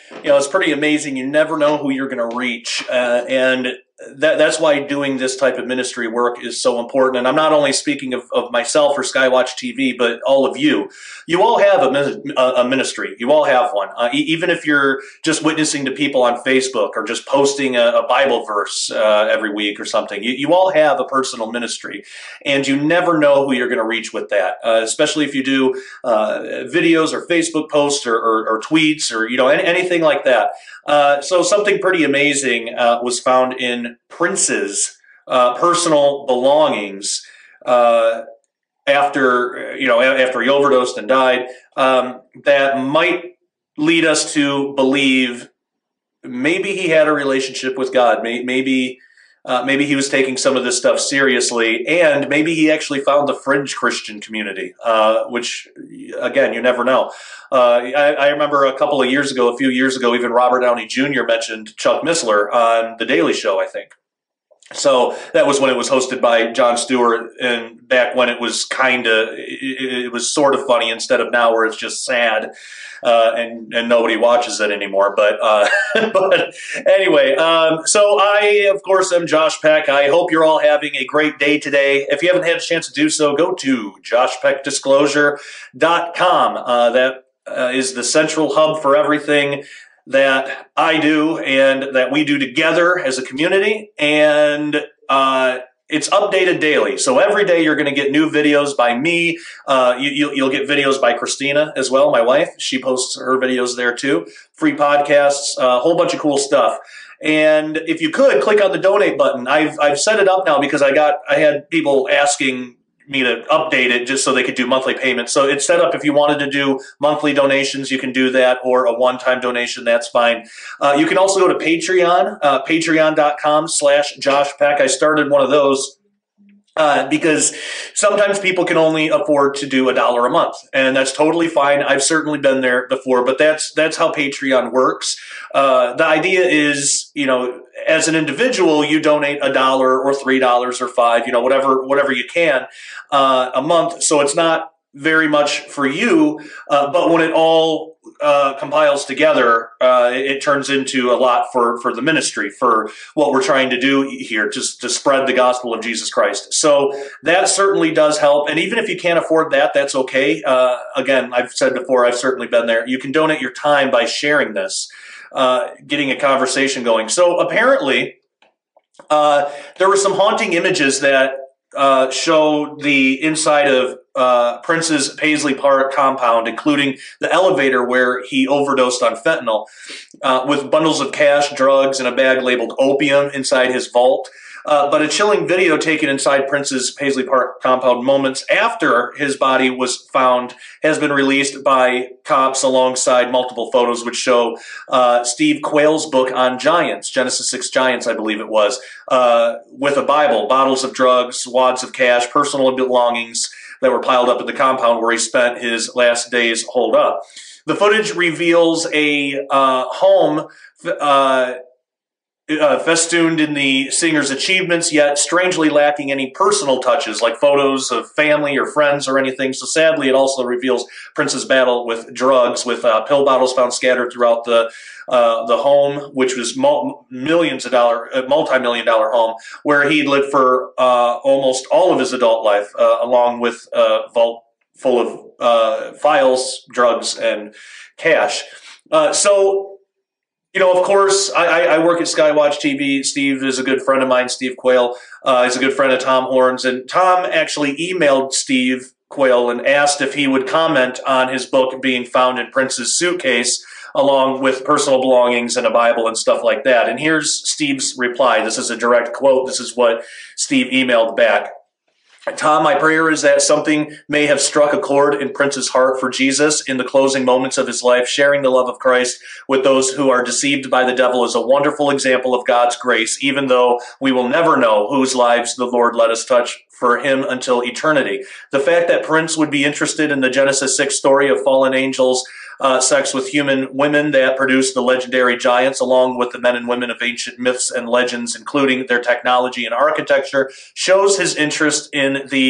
It's pretty amazing. You never know who you're going to reach. And that's why doing this type of ministry work is so important. And I'm not only speaking of myself or Skywatch TV, but all of you. You all have a ministry. You all have one. Even if you're just witnessing to people on Facebook or just posting a Bible verse every week or something, you all have a personal ministry. And you never know who you're going to reach with that, especially if you do videos or Facebook posts or tweets or anything like that. So something pretty amazing was found in Prince's personal belongings after he overdosed and died. That might lead us to believe maybe he had a relationship with God. Maybe he was taking some of this stuff seriously, and maybe he actually found the fringe Christian community, which, again, you never know. I remember a few years ago, even Robert Downey Jr. mentioned Chuck Missler on The Daily Show, I think. So that was when it was hosted by Jon Stewart, and back when it was it was sort of funny instead of now where it's just sad. And nobody watches it anymore. But but anyway, so I, of course, am Josh Peck. I hope you're all having a great day today. If you haven't had a chance to do so, go to joshpeckdisclosure.com. That is the central hub for everything that I do and that we do together as a community. And it's updated daily. So every day you're going to get new videos by me. You'll get videos by Christina as well, my wife. She posts her videos there too. Free podcasts, a whole bunch of cool stuff. And if you could, click on the donate button. I've set it up now because I had people asking me to update it just so they could do monthly payments. So it's set up if you wanted to do monthly donations, you can do that, or a one-time donation, that's fine. You can also go to Patreon, patreon.com/Josh Peck. I started one of those because sometimes people can only afford to do $1 a month, and that's totally fine. I've certainly been there before, but that's how Patreon works. The idea is, as an individual, you donate $1 or $3 or $5, whatever you can a month. So it's not very much for you, but when it all compiles together, it turns into a lot for the ministry, for what we're trying to do here, just to spread the gospel of Jesus Christ. So that certainly does help. And even if you can't afford that, that's okay. Again, I've said before, I've certainly been there. You can donate your time by sharing this, getting a conversation going. So apparently, there were some haunting images that show the inside of Prince's Paisley Park compound, including the elevator where he overdosed on fentanyl, with bundles of cash, drugs, and a bag labeled opium inside his vault. But a chilling video taken inside Prince's Paisley Park compound moments after his body was found has been released by cops alongside multiple photos which show Steve Quayle's book on giants, Genesis 6 Giants, I believe it was, with a Bible, bottles of drugs, wads of cash, personal belongings that were piled up in the compound where he spent his last days holed up. The footage reveals a home festooned in the singer's achievements, yet strangely lacking any personal touches like photos of family or friends or anything. So sadly, it also reveals Prince's battle with drugs, with pill bottles found scattered throughout the home, which was multi-million dollar home, where he lived for almost all of his adult life, along with a vault full of files, drugs, and cash. Of course, I work at Skywatch TV. Steve is a good friend of mine. Steve Quayle is a good friend of Tom Horns. And Tom actually emailed Steve Quayle and asked if he would comment on his book being found in Prince's suitcase, along with personal belongings and a Bible and stuff like that. And here's Steve's reply. This is a direct quote. This is what Steve emailed back. Tom, my prayer is that something may have struck a chord in Prince's heart for Jesus in the closing moments of his life. Sharing the love of Christ with those who are deceived by the devil is a wonderful example of God's grace, even though we will never know whose lives the Lord let us touch for him until eternity. The fact that Prince would be interested in the Genesis 6 story of fallen angels, sex with human women that produced the legendary giants, along with the men and women of ancient myths and legends, including their technology and architecture, shows his interest in the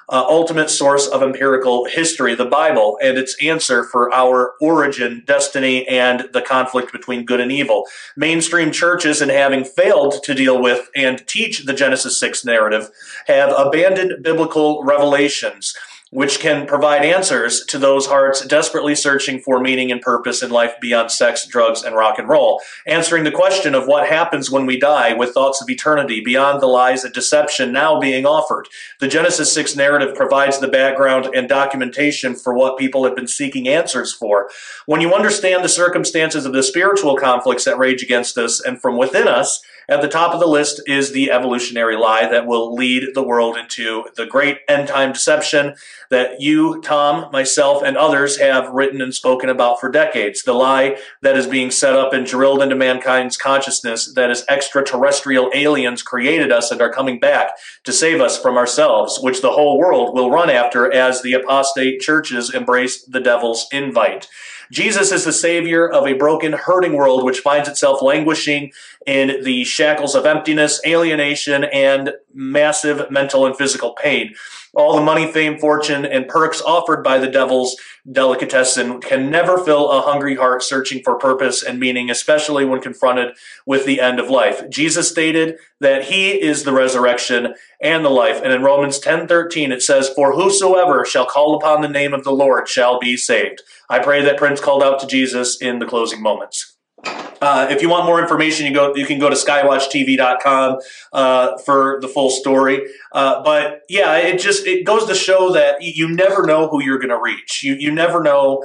ultimate source of empirical history, the Bible, and its answer for our origin, destiny, and the conflict between good and evil. Mainstream churches, in having failed to deal with and teach the Genesis 6 narrative, have abandoned biblical revelations, which can provide answers to those hearts desperately searching for meaning and purpose in life beyond sex, drugs, and rock and roll. Answering the question of what happens when we die with thoughts of eternity beyond the lies and deception now being offered. The Genesis 6 narrative provides the background and documentation for what people have been seeking answers for. When you understand the circumstances of the spiritual conflicts that rage against us and from within us, at the top of the list is the evolutionary lie that will lead the world into the great end-time deception that you, Tom, myself, and others have written and spoken about for decades. The lie that is being set up and drilled into mankind's consciousness that is extraterrestrial aliens created us and are coming back to save us from ourselves, which the whole world will run after as the apostate churches embrace the devil's invite. Jesus is the savior of a broken, hurting world which finds itself languishing in the shackles of emptiness, alienation, and massive mental and physical pain. All the money, fame, fortune, and perks offered by the devil's delicatessen can never fill a hungry heart searching for purpose and meaning, especially when confronted with the end of life. Jesus stated that he is the resurrection and the life. And in Romans 10:13, it says, "For whosoever shall call upon the name of the Lord shall be saved." I pray that Prince called out to Jesus in the closing moments. If you want more information, you can go to skywatchtv.com for the full story. But yeah, it goes to show that you never know who you're going to reach. You never know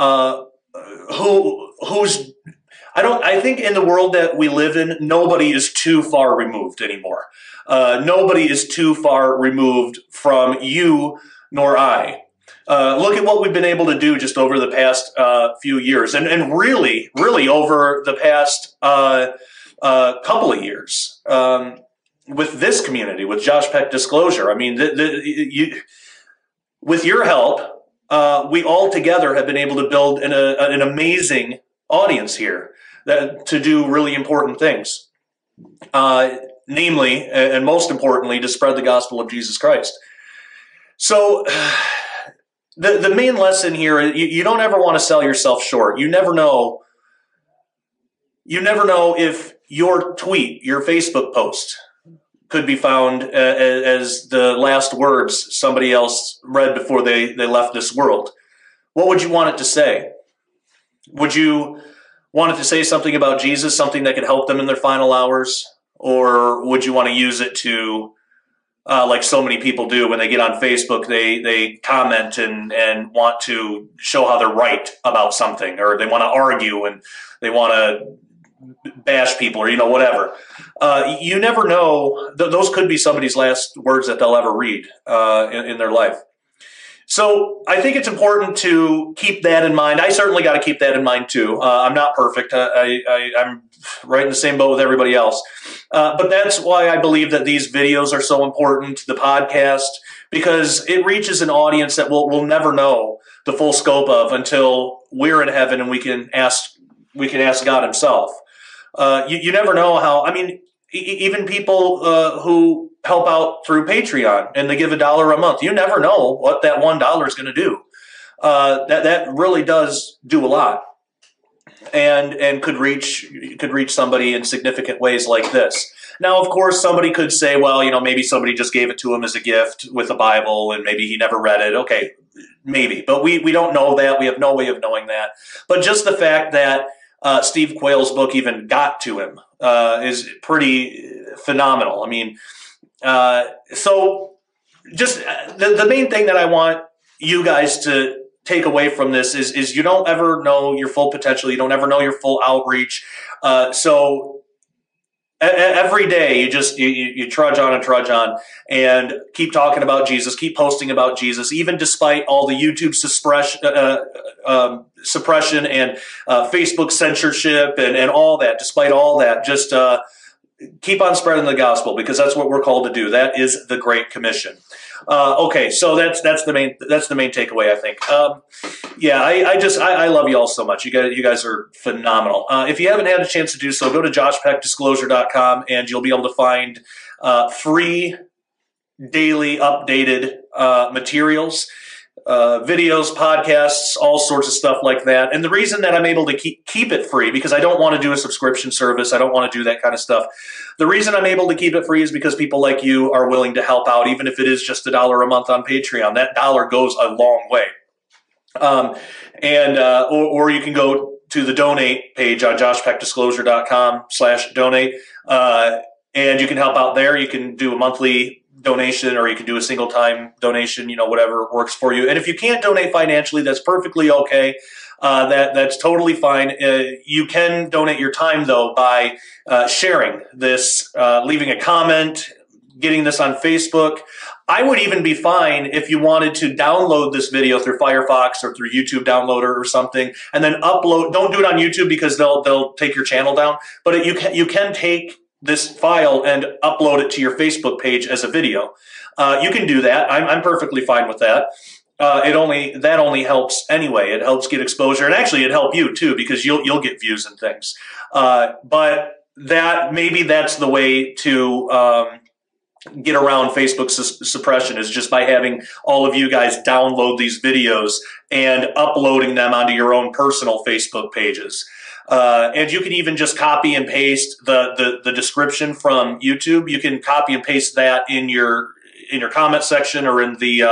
who's. I think in the world that we live in, nobody is too far removed anymore. Nobody is too far removed from you nor I. Look at what we've been able to do just over the past few years, and really over the past couple of years with this community, with Josh Peck Disclosure. I mean, with your help, we all together have been able to build an amazing audience here to do really important things, namely, and most importantly, to spread the gospel of Jesus Christ. So the main lesson here, you don't ever want to sell yourself short. You never know if your tweet, your Facebook post could be found as the last words somebody else read before they left this world. What would you want it to say? Would you want it to say something about Jesus, something that could help them in their final hours? Or would you want to use it to, like so many people do when they get on Facebook, they comment and want to show how they're right about something, or they want to argue and they want to bash people, or whatever. You never know. Those could be somebody's last words that they'll ever read in their life. So I think it's important to keep that in mind. I certainly got to keep that in mind too. I'm not perfect. I'm right in the same boat with everybody else. But that's why I believe that these videos are so important, the podcast, because it reaches an audience that we'll never know the full scope of until we're in heaven and we can ask God himself. You never know how, even people who help out through Patreon and they give $1 a month, you never know what that $1 is going to do. That really does do a lot, and could reach somebody in significant ways like this. Now, of course, somebody could say, well, maybe somebody just gave it to him as a gift with a Bible and maybe he never read it. Okay, maybe, but we don't know that. We have no way of knowing that. But just the fact that Steve Quayle's book even got to him is pretty phenomenal. So just the main thing that I want you guys to take away from this is you don't ever know your full potential. You don't ever know your full outreach. So every day you trudge on and keep talking about Jesus, keep posting about Jesus, even despite all the YouTube suppression and Facebook censorship and all that. Despite all that, just keep on spreading the gospel, because that's what we're called to do. That is the Great Commission. Okay, so that's the main takeaway, I think. I love you all so much. You guys are phenomenal. If you haven't had a chance to do so, go to joshpeckdisclosure.com and you'll be able to find free daily updated materials, videos, podcasts, all sorts of stuff like that. And the reason that I'm able to keep it free, because I don't want to do a subscription service, I don't want to do that kind of stuff. The reason I'm able to keep it free is because people like you are willing to help out, even if it is just $1 a month on Patreon. That dollar goes a long way. Or you can go to the donate page on joshpeckdisclosure.com/donate. And you can help out there. You can do a monthly donation, or you can do a single time donation, whatever works for you. And if you can't donate financially, that's perfectly okay. That's totally fine. You can donate your time though by sharing this, leaving a comment, getting this on Facebook. I would even be fine if you wanted to download this video through Firefox or through YouTube Downloader or something, and then upload. Don't do it on YouTube because they'll take your channel down. But you can take this file and upload it to your Facebook page as a video. You can do that. I'm perfectly fine with that. That only helps anyway. It helps get exposure, and actually it help you too, because you'll get views and things. But maybe that's the way to get around Facebook suppression, is just by having all of you guys download these videos and uploading them onto your own personal Facebook pages. And you can even just copy and paste the description from YouTube. You can copy and paste that in your comment section, or in the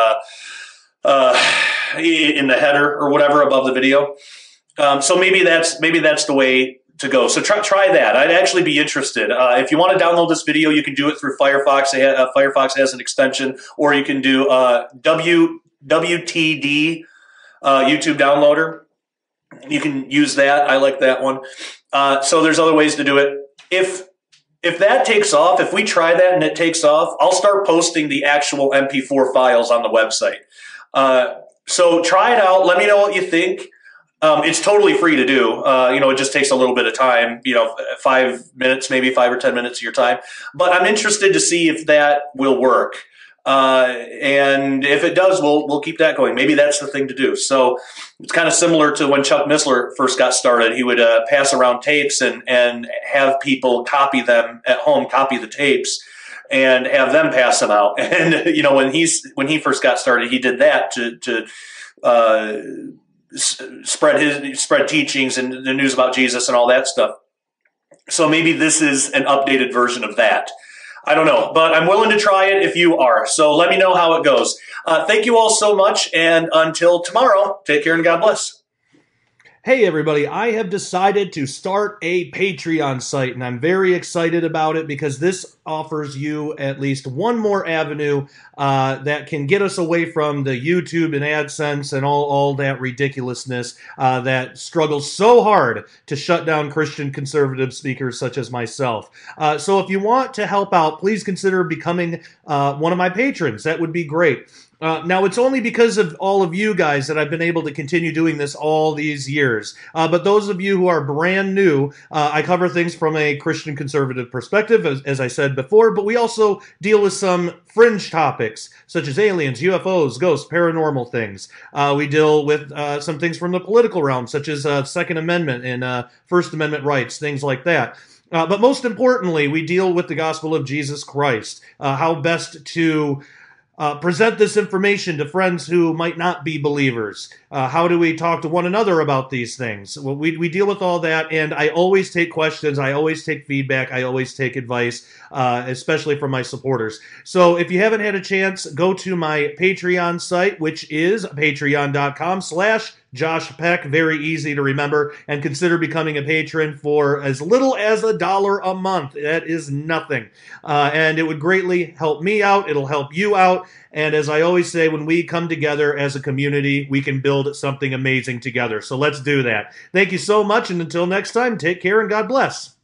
header or whatever above the video. So maybe that's the way to go. So try that. I'd actually be interested. If you want to download this video, you can do it through Firefox. Firefox has an extension, or you can do WTD YouTube Downloader. You can use that. I like that one. So there's other ways to do it. If that takes off, if we try that and it takes off, I'll start posting the actual MP4 files on the website. So try it out. Let me know what you think. It's totally free to do. It just takes a little bit of time, 5 minutes, maybe 5 or 10 minutes of your time. But I'm interested to see if that will work. And if it does, we'll keep that going. Maybe that's the thing to do. So it's kind of similar to when Chuck Missler first got started. He would pass around tapes and have people copy them at home, copy the tapes, and have them pass them out. And when he first got started, he did that to spread teachings and the news about Jesus and all that stuff. So maybe this is an updated version of that. I don't know, but I'm willing to try it if you are. So let me know how it goes. Thank you all so much, and until tomorrow, take care and God bless. Hey everybody, I have decided to start a Patreon site, and I'm very excited about it because this offers you at least one more avenue that can get us away from the YouTube and AdSense and all that ridiculousness that struggles so hard to shut down Christian conservative speakers such as myself. So if you want to help out, please consider becoming one of my patrons. That would be great. Now, it's only because of all of you guys that I've been able to continue doing this all these years. But those of you who are brand new, I cover things from a Christian conservative perspective, as I said before, but we also deal with some fringe topics, such as aliens, UFOs, ghosts, paranormal things. We deal with some things from the political realm, such as Second Amendment and First Amendment rights, things like that. But most importantly, we deal with the gospel of Jesus Christ, how best to present this information to friends who might not be believers. How do we talk to one another about these things? Well, we deal with all that, and I always take questions, I always take feedback, I always take advice, especially from my supporters. So if you haven't had a chance, go to my Patreon site, which is patreon.com/Josh Peck, very easy to remember, and consider becoming a patron for as little as $1 a month. That is nothing. And it would greatly help me out, it'll help you out, and as I always say, when we come together as a community, we can build something amazing together. So let's do that. Thank you so much, and until next time, take care and God bless.